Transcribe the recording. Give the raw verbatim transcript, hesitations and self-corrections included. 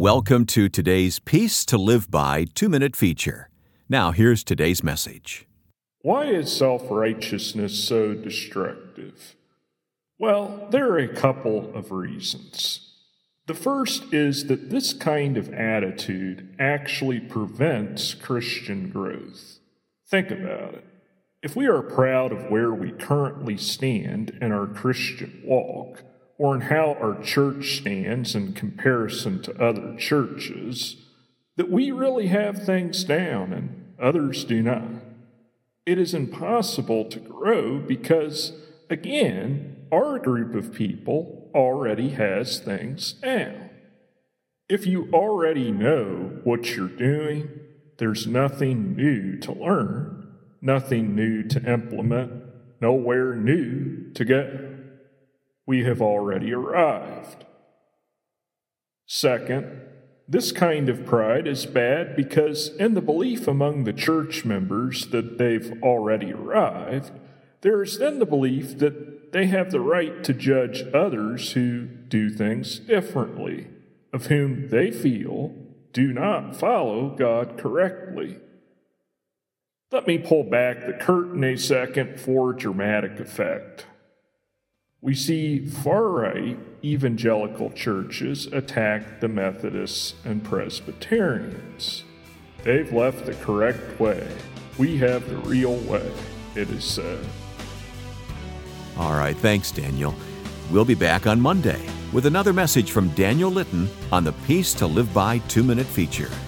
Welcome to today's Peace to Live By two-minute feature. Now, here's today's message. Why is self-righteousness so destructive? Well, there are a couple of reasons. The first is that this kind of attitude actually prevents Christian growth. Think about it. If we are proud of where we currently stand in our Christian walk, or in how our church stands in comparison to other churches, that we really have things down and others do not. It is impossible to grow because, again, our group of people already has things down. If you already know what you're doing, there's nothing new to learn, nothing new to implement, nowhere new to go. We have already arrived. Second, this kind of pride is bad because in the belief among the church members that they've already arrived, there is then the belief that they have the right to judge others who do things differently, of whom they feel do not follow God correctly. Let me pull back the curtain a second for dramatic effect. We see far-right evangelical churches attack the Methodists and Presbyterians. They've left the correct way. We have the real way, it is said. All right, thanks, Daniel. We'll be back on Monday with another message from Daniel Litton on the Peace to Live By two-minute feature.